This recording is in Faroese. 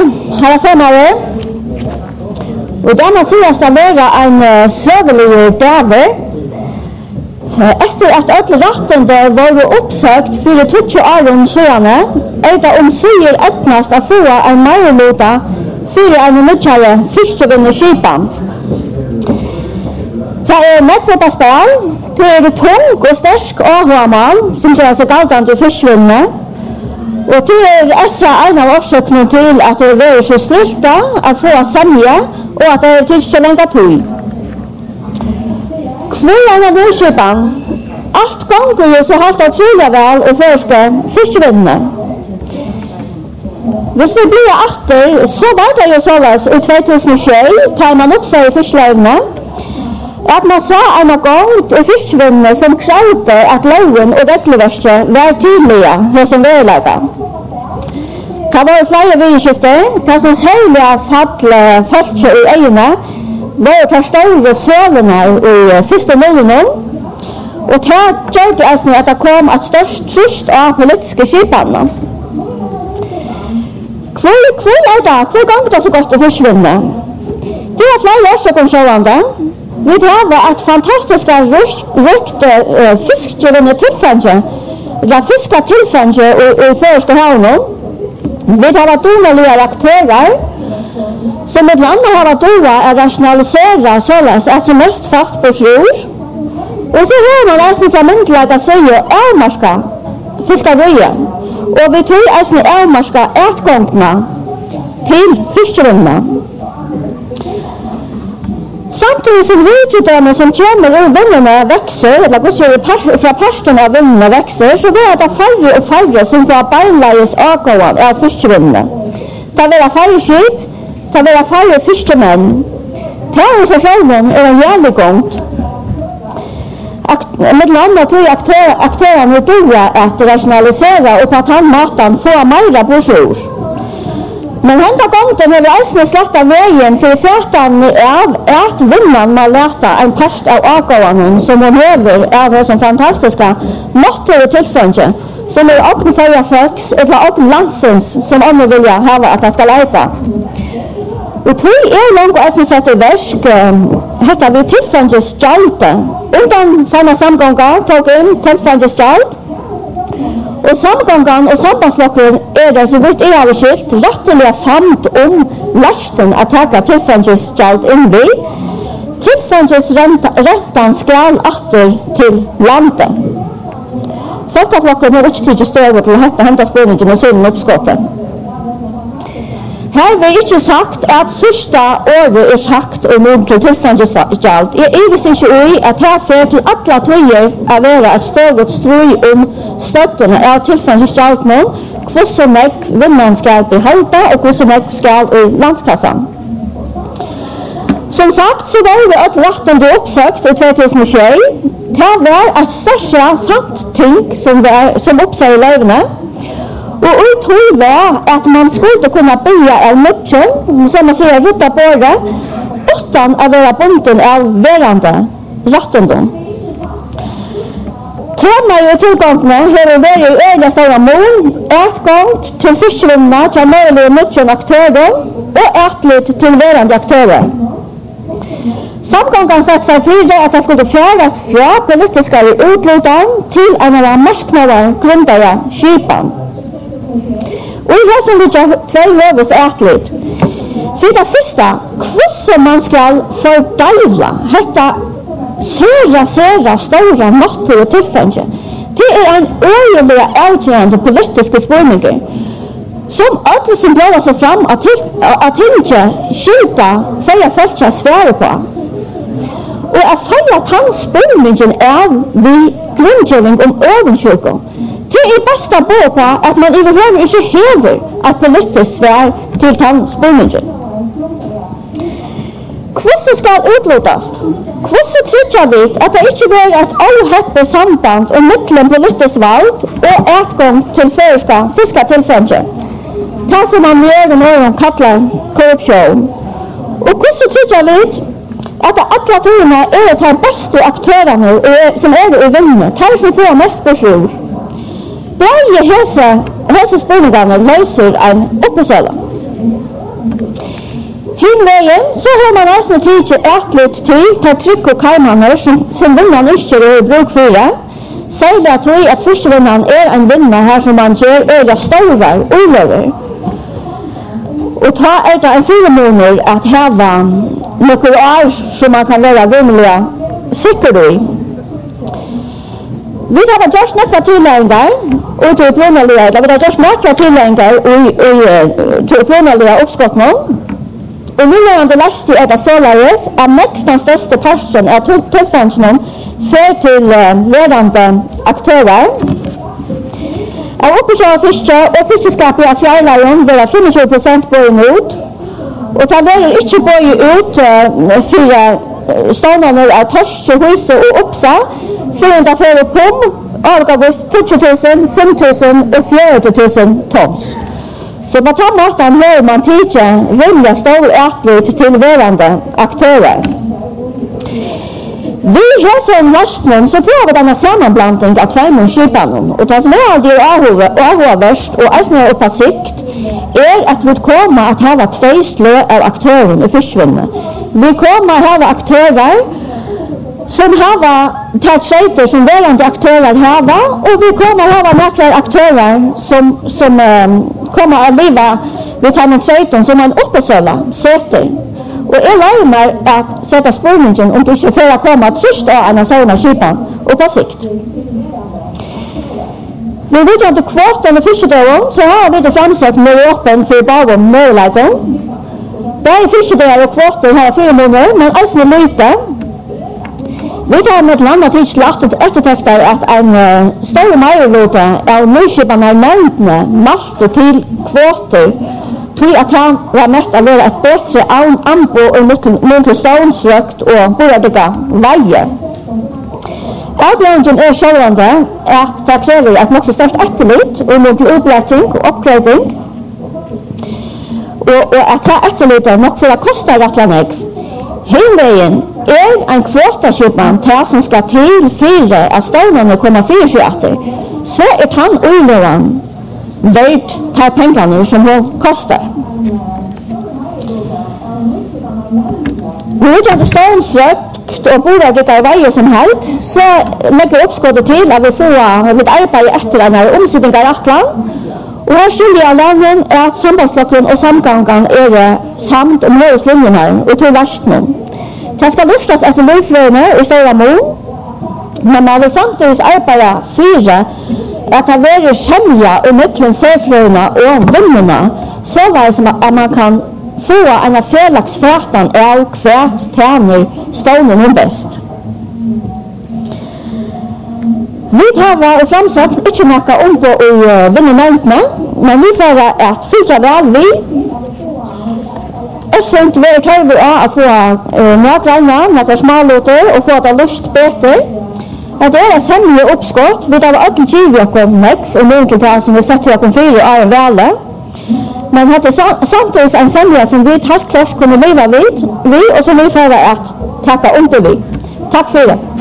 herra formare. Og det må sies å være en søvelig dave. Etter at alle rettende var oppsøkt for 20 år siden, det omsider øppnast å få en meierlota for en nødkjære fiskevinnerskipen. Det nekvåta spill, det tung og sterk avhårmann som gjør seg galtende i fiskvinnene. Og det ekstra en av årsøkene til at det var så styrta å få semje og at det til så lenge tog. Hvor en av nødskipen, alt ganger jo så helt utrolig vel å forske fiskevinnene. Hvis vi blir etter, så var det jo således i 2007, tar man opp seg i fiskeløvene, at man sa en gang i fiskevinnene som krevde at loven og regleverket var tydelige hos en vedlegger. Det var flere vidskifter, det som særlig fattelig følte i øynene, var de store sølene i første mulighet, og det gjør det at det kom et størst trist av politiske skipene. Hvor gang det så godt å forsvinne? Det var flere årsaker sjående. Vi har et fantastisk rykte fiskgivende tilfenge, eller fisketilfenge i første havnen. Vi har donelige aktører, som et land har å rasjonalisere således at som mest fast på sjur. Og så har man nesten fra myndelag å si avmarska fiskeriet. Og vi tror nesten avmarska etgångene til fiskevinnene. Samtidig som rydgjødene som kommer ur vinnene vekser, eller fra partene av vinnene vekser, så vil det færre og færre som får beinleies avgående av fiskevinnene. Det vil færre skip, det vil færre fiskemenn. Organisasjonen en jævlig gongt. Med landet tror aktørene doer at rasjonalisere og på den måten få mer brosjur. Men henda gongen har vi eisne slett av veien for fætan av at vinneren må lete en part av avgående som hun hever av det som fantastiske måtter og tilfønge, som åpne førre folks og åpne landsens som andre vilja hava at det skal leite. Og tog langt og eisne sett i versk hetta vi tilfønges gjaldt. Undan fanna samgångar tog inn tilfønges gjaldt. Og samgången og sambandslokkeren det så vidt jeg har skilt rettelig samt lasten å taka tilføngesgjald inn vi. Tilføngesrentan skal atter til landet. Folkeflokkeren har ikke tidlig støve til å hente spørningen og sønnen oppskottet. Her har vi ikke sagt at sørste året sagt om til tilføngesgjald. Jeg visste ikke at her fører til alle tøyer å være et større strøy støttene av tilføngesgjald nå, hvordan vinneren skal beholde og hvordan skal i landskassan. Som sagt, så var vi et rettende oppsøkt i 2007. Det var et større samt ting som oppsøkte løvene. Og jeg tror at man skulle kunne bygge av nødgen, som man sier, rutta på det, uten å være bunden av verande rettendom. Temaet i tilgångene har vært i egen store mål, et gang til fiskevinnene til mulige nødgen aktører, og et litt til verande aktører. Samgången satte seg for at det skulle fjerdes fra politiske utlåten til en av marsknader grundere skipen. Og i høysen ligger tvei høves etligt. For det første, hvordan man skal fordeile dette sera store måtter og tilfønge. Det en øyelig avgjørende politiske spørninger som alle som prøver seg fram at ikke skylda for å følge svære på. Og å følge tannspørningen vi grunngjøring øvensjukken. Det beste på at man overhøver ikke hever et politisk svær til tannspørningen. Hvordan skal utlåtes? Hvordan trygger vi at det ikke blir et avheppet samband og midtelen politisk valg og etgang til føreska fisketilfønge? Det som man gjør når kaller korrupsjon. Og hvordan trygger vi at alle togene å ta beste aktørene som i vinnene, de som får mest på sjur. Begge hese spørningene løser en oppesøle. Hinvägen så har man nästan tidligt ätligt till trygg och karmaner som vinnaren inte är i bruk för det. Särskilt att förstvinnaren är en vinnare här som man gör öliga stora olöver. Och ta är det en förmåner att häva några år som man kan vara rimliga säker i. Vi har gjort några tilläggar och till upprunnaliga, vi har gjort några tilläggar till upprunnaliga uppskottna. Och nu är det läst till att således att den största parten av tillfällena för till ledande aktörer. Av uppköp fiske och fiskeskap i fjärrlejen var 25% böjen ut. Och det var inte böjen ut för ståndarna av torsk, hyse och uppsa. 400 för pom, avgavs 20 000, 5 000 och 40 000 tons. Så på den måten har man tidigare rimliga stor ätligt till verande aktörer. Vi har som lösning så får vi denna sammanblandning av tvärmunskipanen. Och det som är aldrig avhåverst och är på sikt är att vi kommer att ha två slö av aktörer i fiskvinnet. Vi kommer att ha aktörer som har tagit som verande aktörer har och vi kommer att ha några aktörer som kommer att leva vid tagit som en uppesåla sätter. Och jag lär mig att sätta spårningen om du inte får att komma trist av en sån skipan och på sikt. Vi vet inte kvoten och fiskedören så har vi det framsatt med öppen för bakom möjligheten. Både fiskedören och kvoten har 4 månader men alltså lite. Vi har med landa till slaktet eftertäckter att en stor majoritet av nyskiparna i nämndene malte till kvoter till att han var mätt att vara ett bättre anbo och mycket stånsrökt och bördiga vajer. Avgörningen är självande att det kräver ett mycket störst efterlit och mycket uppläggning och uppgradering. Och att ha efterlit är nog för att kosta rättlanägg. Hinvägen är en kvotaskipan som ska till fyra att stånarna kommer 4 så är han olövan värt tar pengarna som hon kostar. Vi vet att det stånsrökt och bolaget i varje som helst så lägger uppskottet till att vi får ett arbete efter den här omsättningen attlan. Och här skiljer jag lägen att sambandslocken och samgången är samt om högslinjerna och till värstnen. Det ska lustas efter livslöner i stora mål, men man vill samtidigt arbeta för att det är sämja och mycket särflöjna och vinnarna så att man kan få en felaktsfrätan av kvärt tjänar stånden bäst. Vi har framsatt inte mycket om på vinnarnämnderna, men vi får att fylla väl vid. Och så inte vi tar vi att få några smålåter och få det lust bättre. Och det är ett sämre uppskott. Vi har alltid givet oss mycket och mycket det som vi sätter oss 4 år väl. Men det är samtidigt en sämre som vi helt klart kunde leva vid och som vi får att tacka om till vid. Tack för det.